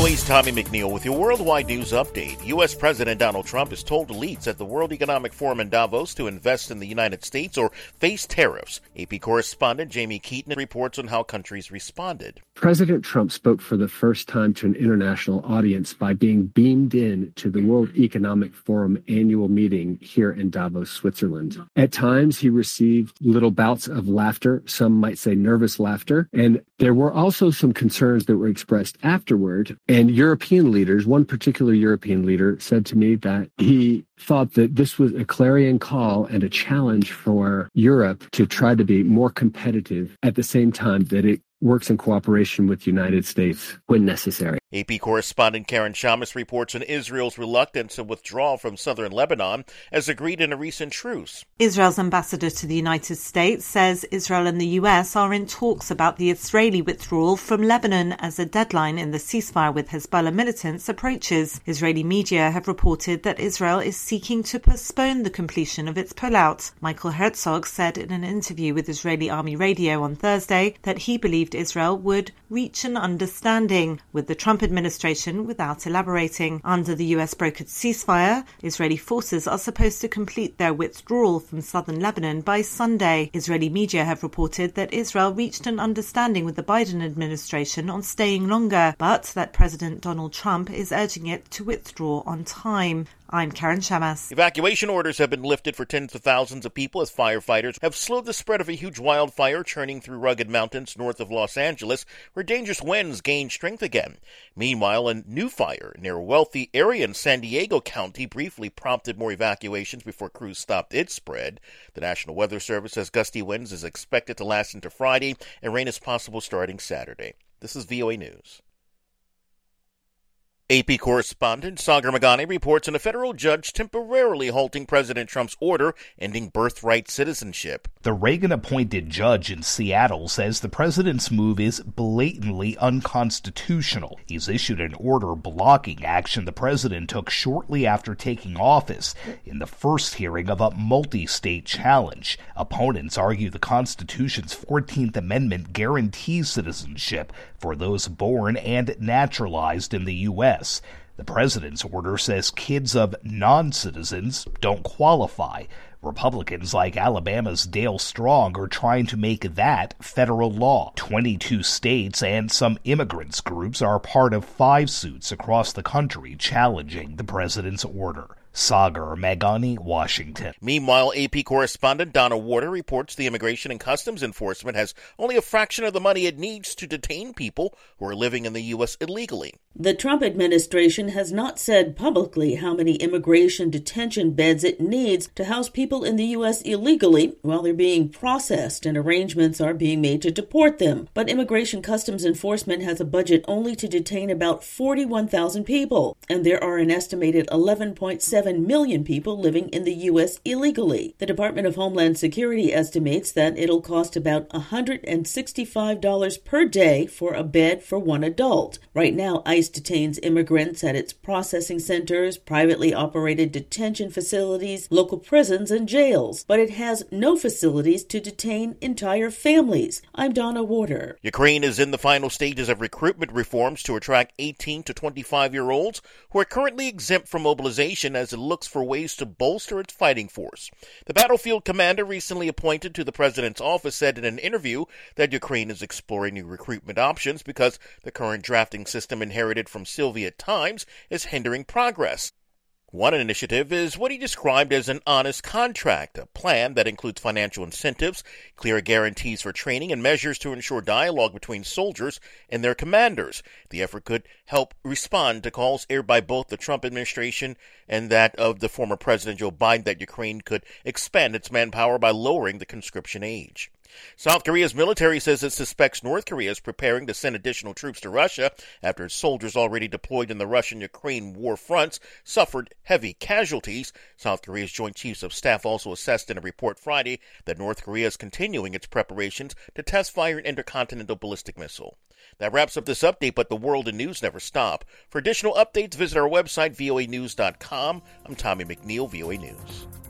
VOA's Tommy McNeil with your worldwide news update. U.S. President Donald Trump has told elites at the World Economic Forum in Davos to invest in the United States or face tariffs. AP correspondent Jamie Keaton reports on how countries responded. President Trump spoke for the first time to an international audience by being beamed in to the World Economic Forum annual meeting here in Davos, Switzerland. At times, he received little bouts of laughter, some might say nervous laughter, and there were also some concerns that were expressed afterward. And European leaders, one particular European leader said to me that he thought that this was a clarion call and a challenge for Europe to try to be more competitive at the same time that it works in cooperation with the United States when necessary. AP correspondent Karen Shamas reports on Israel's reluctance to withdraw from southern Lebanon as agreed in a recent truce. Israel's ambassador to the United States says Israel and the US are in talks about the Israeli withdrawal from Lebanon as a deadline in the ceasefire with Hezbollah militants approaches. Israeli media have reported that Israel is seeking to postpone the completion of its pullout. Michael Herzog said in an interview with Israeli Army Radio on Thursday that he believed Israel would reach an understanding with the Trump administration without elaborating. Under the US-brokered ceasefire, Israeli forces are supposed to complete their withdrawal from southern Lebanon by Sunday. Israeli media have reported that Israel reached an understanding with the Biden administration on staying longer, but that President Donald Trump is urging it to withdraw on time. I'm Karen Shamas. Evacuation orders have been lifted for tens of thousands of people as firefighters have slowed the spread of a huge wildfire churning through rugged mountains north of Los Angeles, where dangerous winds gain strength again. Meanwhile, a new fire near a wealthy area in San Diego County briefly prompted more evacuations before crews stopped its spread. The National Weather Service says gusty winds is expected to last into Friday, and rain is possible starting Saturday. This is VOA News. AP correspondent Sagar Meghani reports on a federal judge temporarily halting President Trump's order ending birthright citizenship. The Reagan-appointed judge in Seattle says the president's move is blatantly unconstitutional. He's issued an order blocking action the president took shortly after taking office in the first hearing of a multi-state challenge. Opponents argue the Constitution's 14th Amendment guarantees citizenship for those born and naturalized in the U.S. The president's order says kids of non-citizens don't qualify. Republicans like Alabama's Dale Strong are trying to make that federal law. 22 states and some immigrants groups are part of 5 suits across the country challenging the president's order. Sagar Meghani, Washington. Meanwhile, AP correspondent Donna Warder reports the Immigration and Customs Enforcement has only a fraction of the money it needs to detain people who are living in the U.S. illegally. The Trump administration has not said publicly how many immigration detention beds it needs to house people in the U.S. illegally while they're being processed and arrangements are being made to deport them. But Immigration Customs Enforcement has a budget only to detain about 41,000 people, and there are an estimated 11.7 million people living in the U.S. illegally. The Department of Homeland Security estimates that it'll cost about $165 per day for a bed for one adult. Right now, ICE detains immigrants at its processing centers, privately operated detention facilities, local prisons, and jails, but it has no facilities to detain entire families. I'm Donna Warder. Ukraine is in the final stages of recruitment reforms to attract 18 to 25-year-olds who are currently exempt from mobilization as it looks for ways to bolster its fighting force. The battlefield commander recently appointed to the president's office said in an interview that Ukraine is exploring new recruitment options because the current drafting system inherited from Soviet times is hindering progress. One initiative is what he described as an honest contract, a plan that includes financial incentives, clear guarantees for training, and measures to ensure dialogue between soldiers and their commanders. The effort could help respond to calls aired by both the Trump administration and that of the former President Joe Biden that Ukraine could expand its manpower by lowering the conscription age. South Korea's military says it suspects North Korea is preparing to send additional troops to Russia after its soldiers already deployed in the Russian-Ukraine war fronts suffered heavy casualties. South Korea's Joint Chiefs of Staff also assessed in a report Friday that North Korea is continuing its preparations to test fire an intercontinental ballistic missile. That wraps up this update, but the world and news never stop. For additional updates, visit our website, voanews.com. I'm Tommy McNeil, VOA News.